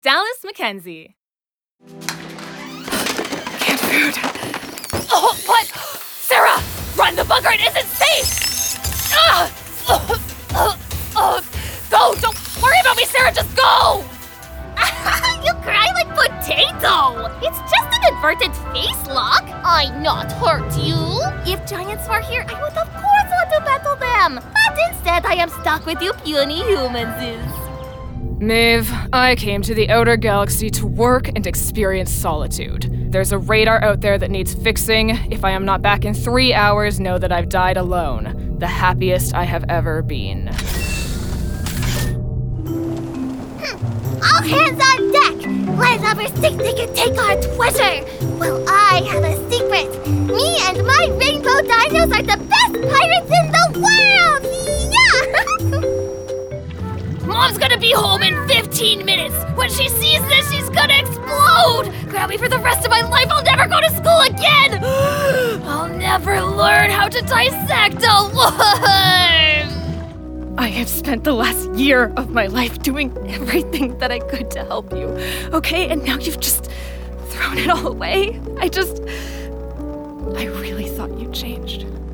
Dallas Mackenzie. Canned food. Oh, what? Sarah! Run! The bunker! It isn't safe! Go! Don't worry about me, Sarah! Just go! You cry like potato! It's just an inverted face lock. I not hurt you. If giants were here, I would of course want to battle them. But instead, I am stuck with you puny humans. Maeve, I came to the outer galaxy to work and experience solitude. There's a radar out there that needs fixing. If I am not back in 3 hours, know that I've died alone. The happiest I have ever been. All hands on deck! Land lovers think they can take our treasure! Well, I have a secret! Me and my rainbow dinos are the best pirates in the world! Yeah! Mom's gonna be home in 15 minutes! When she sees this, she's gonna explode! Grab me for the rest of my life, I'll never go to school again! I'll never learn how to dissect a worm! I have spent the last year of my life doing everything that I could to help you, okay? And now you've just thrown it all away? I really thought you changed.